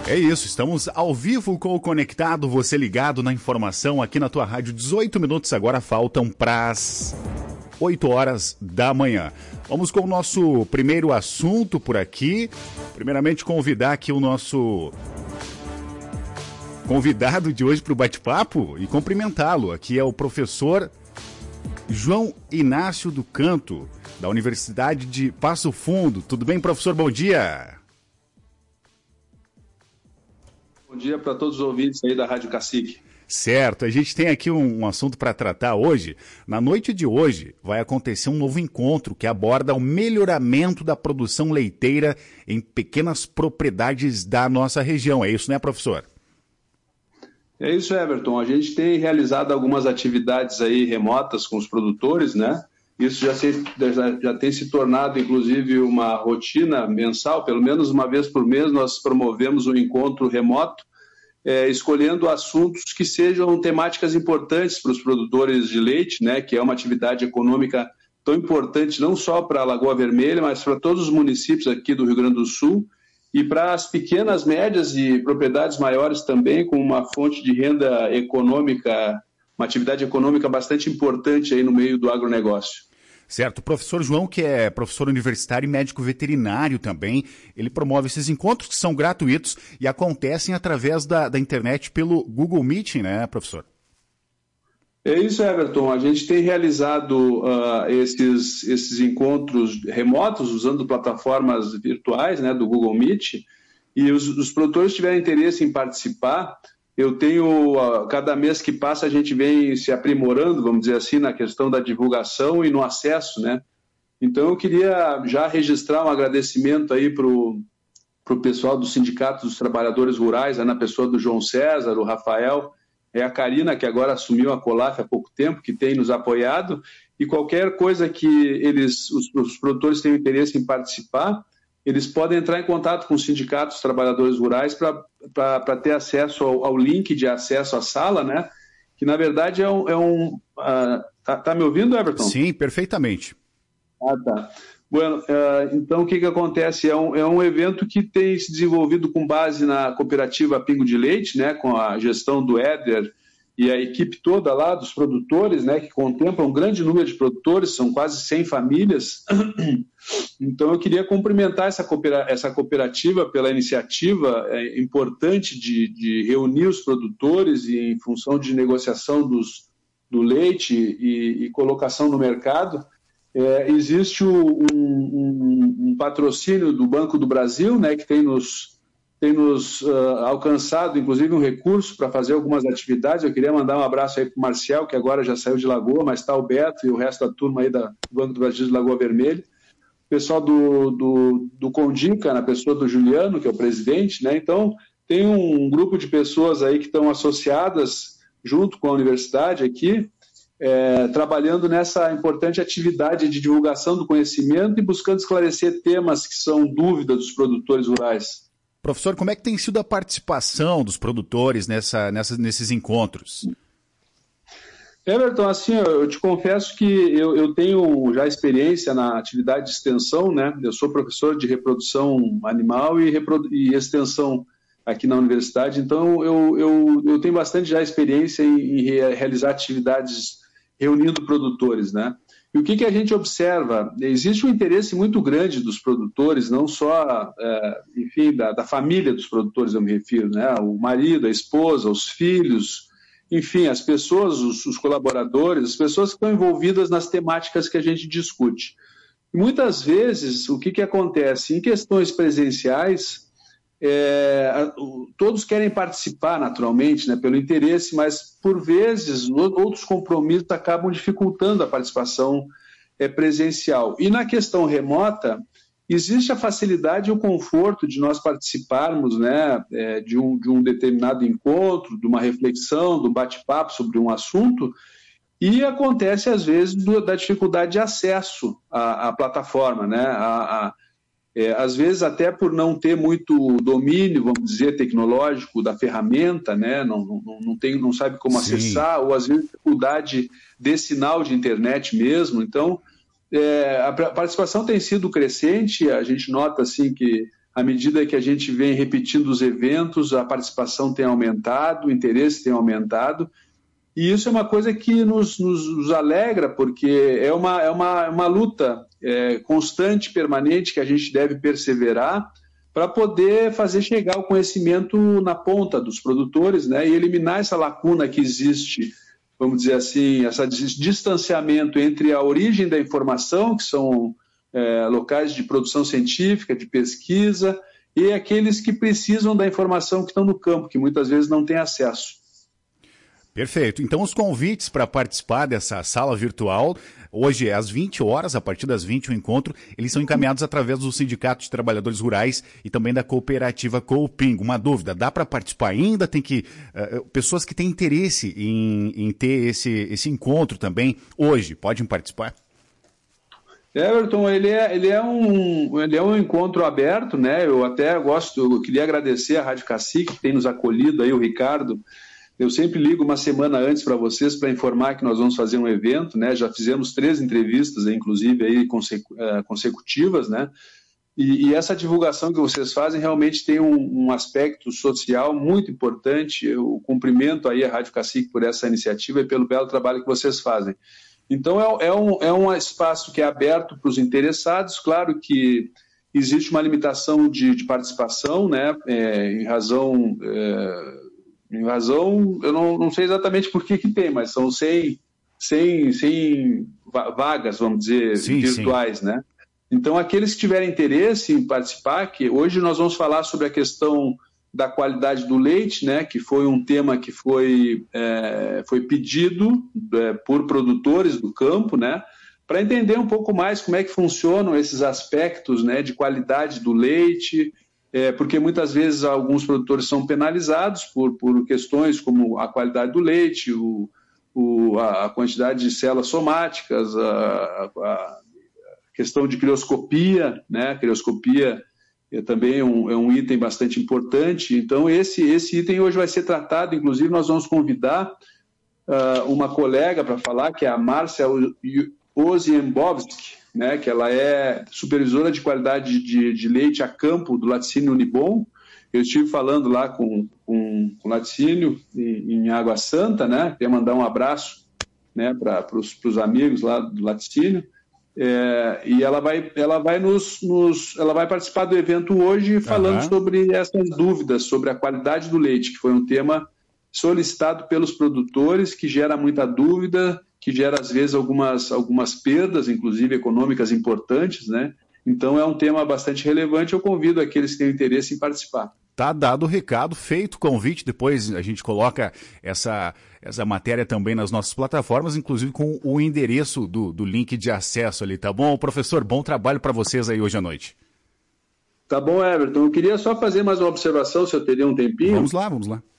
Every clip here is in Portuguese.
É isso, estamos ao vivo com o Conectado, você ligado na informação aqui na tua rádio. 18 minutos agora faltam para as 8 horas da manhã. Vamos com o nosso primeiro assunto por aqui. Primeiramente, convidar aqui o nosso convidado de hoje para o bate-papo e cumprimentá-lo. Aqui é o professor João Inácio do Canto, da Universidade de Passo Fundo. Tudo bem, professor? Bom dia. Bom dia para todos os ouvintes aí da Rádio Cacique. Certo, a gente tem aqui um assunto para tratar hoje. Na noite de hoje vai acontecer um novo encontro que aborda o melhoramento da produção leiteira em pequenas propriedades da nossa região. É isso, né, professor? É isso, Everton. A gente tem realizado algumas atividades aí remotas com os produtores, né? Isso já tem se tornado, inclusive, uma rotina mensal. Pelo menos uma vez por mês nós promovemos um encontro remoto, escolhendo assuntos que sejam temáticas importantes para os produtores de leite, né? Que é uma atividade econômica tão importante não só para a Lagoa Vermelha, mas para todos os municípios aqui do Rio Grande do Sul e para as pequenas, médias e propriedades maiores também, com uma fonte de renda econômica, uma atividade econômica bastante importante aí no meio do agronegócio. Certo. O professor João, que é professor universitário e médico veterinário também, ele promove esses encontros que são gratuitos e acontecem através da internet pelo Google Meeting, né, professor? É isso, Everton. A gente tem realizado esses encontros remotos usando plataformas virtuais, né, do Google Meet, e os produtores tiverem interesse em participar. Eu tenho, cada mês que passa, a gente vem se aprimorando, vamos dizer assim, na questão da divulgação e no acesso, né? Então, eu queria já registrar um agradecimento aí para o pessoal do Sindicato dos Trabalhadores Rurais, na pessoa do João César, o Rafael, a Karina, que agora assumiu a COLAF há pouco tempo, que tem nos apoiado, e qualquer coisa que os produtores tenham interesse em participar, eles podem entrar em contato com o Sindicato dos Trabalhadores Rurais para ter acesso ao link de acesso à sala, né? Que, na verdade, Tá me ouvindo, Everton? Sim, perfeitamente. Tá. Bueno, então, o que acontece? É um evento que tem se desenvolvido com base na cooperativa Pingo de Leite, né? Com a gestão do Éder e a equipe toda lá dos produtores, né, que contempla um grande número de produtores, são quase 100 famílias. Então, eu queria cumprimentar essa cooperativa pela iniciativa importante de reunir os produtores em função de negociação do leite e colocação no mercado. Existe um patrocínio do Banco do Brasil, né, que tem nos alcançado, inclusive, um recurso para fazer algumas atividades. Eu queria mandar um abraço aí para o Marcial, que agora já saiu de Lagoa, mas está o Beto e o resto da turma aí do Banco do Brasil de Lagoa Vermelha. O pessoal do Condica, na pessoa do Juliano, que é o presidente, né? Então, tem um grupo de pessoas aí que estão associadas junto com a universidade aqui, trabalhando nessa importante atividade de divulgação do conhecimento e buscando esclarecer temas que são dúvidas dos produtores rurais. Professor, como é que tem sido a participação dos produtores nesses encontros? Everton, assim, eu te confesso que eu tenho já experiência na atividade de extensão, né? Eu sou professor de reprodução animal e extensão aqui na universidade, então eu tenho bastante já experiência em realizar atividades reunindo produtores, né? E o que a gente observa? Existe um interesse muito grande dos produtores, não só, enfim, da família dos produtores, eu me refiro, né? O marido, a esposa, os filhos, enfim, as pessoas, os colaboradores, as pessoas que estão envolvidas nas temáticas que a gente discute. E muitas vezes, o que acontece? Em questões presenciais, todos querem participar naturalmente, né, pelo interesse, mas por vezes outros compromissos acabam dificultando a participação presencial. E na questão remota, existe a facilidade e o conforto de nós participarmos, né, de um determinado encontro, de uma reflexão, de um bate-papo sobre um assunto, e acontece às vezes da dificuldade de acesso à plataforma, né, às vezes até por não ter muito domínio, vamos dizer, tecnológico da ferramenta, né? Não sabe como Sim. acessar, ou às vezes dificuldade de sinal de internet mesmo. Então, a participação tem sido crescente, a gente nota assim que à medida que a gente vem repetindo os eventos, a participação tem aumentado, o interesse tem aumentado, e isso é uma coisa que nos alegra, porque é uma luta constante, permanente, que a gente deve perseverar para poder fazer chegar o conhecimento na ponta dos produtores, né, e eliminar essa lacuna que existe, vamos dizer assim, esse distanciamento entre a origem da informação, que são locais de produção científica, de pesquisa, e aqueles que precisam da informação que estão no campo, que muitas vezes não têm acesso. Perfeito. Então, os convites para participar dessa sala virtual, hoje é às 20 horas, a partir das 20 o encontro, eles são encaminhados através do Sindicato de Trabalhadores Rurais e também da cooperativa Cooping. Uma dúvida, dá para participar ainda? Tem que pessoas que têm interesse em ter esse encontro também, hoje, podem participar? Everton, ele é um encontro aberto, né? Eu queria agradecer a Rádio Cacique, que tem nos acolhido aí, o Ricardo. Eu sempre ligo uma semana antes para vocês para informar que nós vamos fazer um evento, né? Já fizemos 3 entrevistas, inclusive, aí, consecutivas, né? E essa divulgação que vocês fazem realmente tem um aspecto social muito importante. Eu cumprimento aí a Rádio Cacique por essa iniciativa e pelo belo trabalho que vocês fazem. Então, é um espaço que é aberto para os interessados. Claro que existe uma limitação de participação, né? Em razão, eu não sei exatamente por que tem, mas são 100 vagas, vamos dizer, virtuais, né? Então, aqueles que tiverem interesse em participar, que hoje nós vamos falar sobre a questão da qualidade do leite, né, que foi um tema que foi pedido por produtores do campo, né, para entender um pouco mais como é que funcionam esses aspectos, né, de qualidade do leite, porque muitas vezes alguns produtores são penalizados por questões como a qualidade do leite, a quantidade de células somáticas, a questão de crioscopia, né, crioscopia também é um item bastante importante. Então, esse item hoje vai ser tratado, inclusive nós vamos convidar uma colega para falar, que é a Márcia Oziembowski, né, que ela é supervisora de qualidade de leite a campo do Laticínio Unibom. Eu estive falando lá com o Laticínio em Água Santa, né, queria mandar um abraço, né, para os amigos lá do Laticínio. E ela vai participar do evento hoje falando sobre essas dúvidas, sobre a qualidade do leite, que foi um tema solicitado pelos produtores, que gera muita dúvida, que gera às vezes algumas perdas, inclusive econômicas importantes, né? Então é um tema bastante relevante, eu convido aqueles que têm interesse em participar. Tá dado o recado, feito o convite, depois a gente coloca essa matéria também nas nossas plataformas, inclusive com o endereço do link de acesso ali, tá bom? Professor, bom trabalho para vocês aí hoje à noite. Tá bom, Everton. Eu queria só fazer mais uma observação, se eu teria um tempinho. Vamos lá.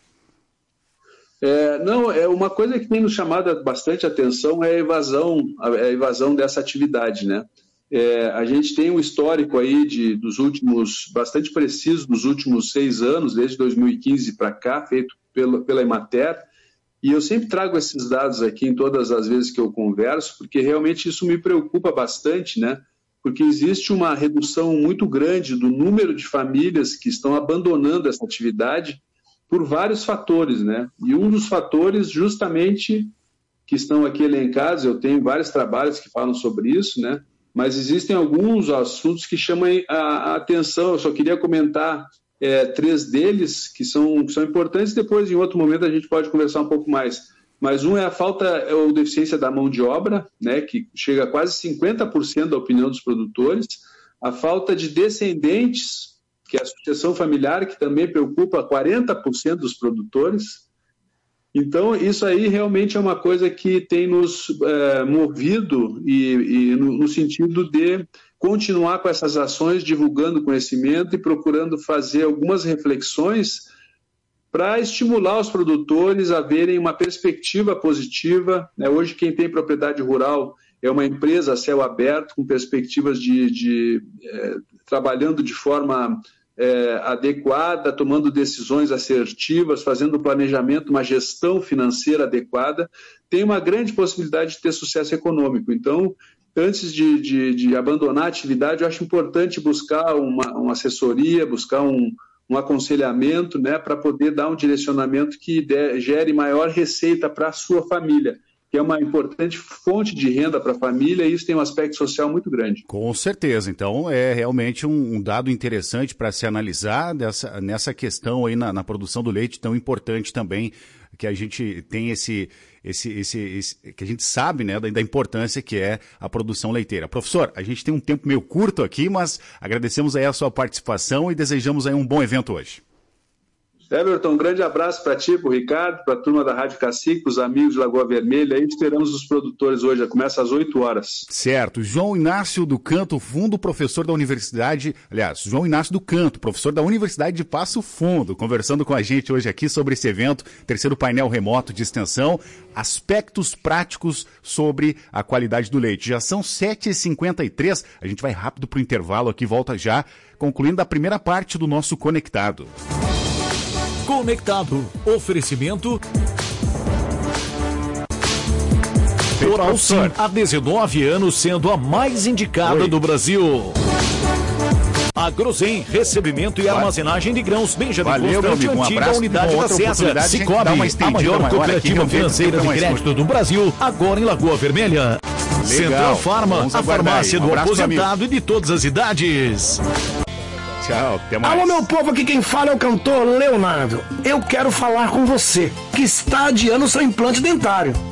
Uma coisa que tem nos chamado bastante atenção é a evasão dessa atividade, né? A gente tem um histórico aí bastante preciso dos últimos 6 anos, desde 2015 para cá, feito pela Emater, e eu sempre trago esses dados aqui em todas as vezes que eu converso, porque realmente isso me preocupa bastante, né? Porque existe uma redução muito grande do número de famílias que estão abandonando essa atividade por vários fatores, né? E um dos fatores, justamente, que estão aqui elencados, eu tenho vários trabalhos que falam sobre isso, né? Mas existem alguns assuntos que chamam a atenção. Eu só queria comentar 3 deles que são importantes. Depois, em outro momento, a gente pode conversar um pouco mais. Mas um é a falta ou deficiência da mão de obra, né, que chega a quase 50% da opinião dos produtores. A falta de descendentes, que é a sucessão familiar, que também preocupa 40% dos produtores. Então, isso aí realmente é uma coisa que tem nos movido no sentido de continuar com essas ações, divulgando conhecimento e procurando fazer algumas reflexões para estimular os produtores a verem uma perspectiva positiva, né? Hoje, quem tem propriedade rural é uma empresa a céu aberto, com perspectivas trabalhando de forma adequada, tomando decisões assertivas, fazendo planejamento, uma gestão financeira adequada, tem uma grande possibilidade de ter sucesso econômico. Então, antes de abandonar a atividade, eu acho importante buscar uma assessoria, buscar um aconselhamento, né, para poder dar um direcionamento que gere maior receita para a sua família, que é uma importante fonte de renda para a família, e isso tem um aspecto social muito grande. Com certeza. Então, é realmente um dado interessante para se analisar nessa questão aí na produção do leite, tão importante também, que a gente tem que a gente sabe, né, da importância que é a produção leiteira. Professor, a gente tem um tempo meio curto aqui, mas agradecemos aí a sua participação e desejamos aí um bom evento hoje. Everton, um grande abraço para ti, para o Ricardo, para a turma da Rádio Cacique, os amigos de Lagoa Vermelha. Aí esperamos os produtores hoje, já começa às 8 horas. Certo. João Inácio do Canto Fundo, professor da Universidade... Aliás, João Inácio do Canto, professor da Universidade de Passo Fundo, conversando com a gente hoje aqui sobre esse evento, terceiro painel remoto de extensão, aspectos práticos sobre a qualidade do leite. Já são 7h53, a gente vai rápido para o intervalo aqui, volta já, concluindo a primeira parte do nosso Conectado. Conectado. Oferecimento Oral Sim, há 19 anos sendo a mais indicada do Brasil. Agrozen, recebimento e armazenagem de grãos. Benjamin Constante, antiga unidade da César. Cicobi, a maior cooperativa financeira de crédito do Brasil, agora em Lagoa Vermelha. Legal. Central Farma, a farmácia do aposentado e de todas as idades. Tchau, até mais. Alô, meu povo, aqui quem fala é o cantor Leonardo. Eu quero falar com você que está adiando seu implante dentário.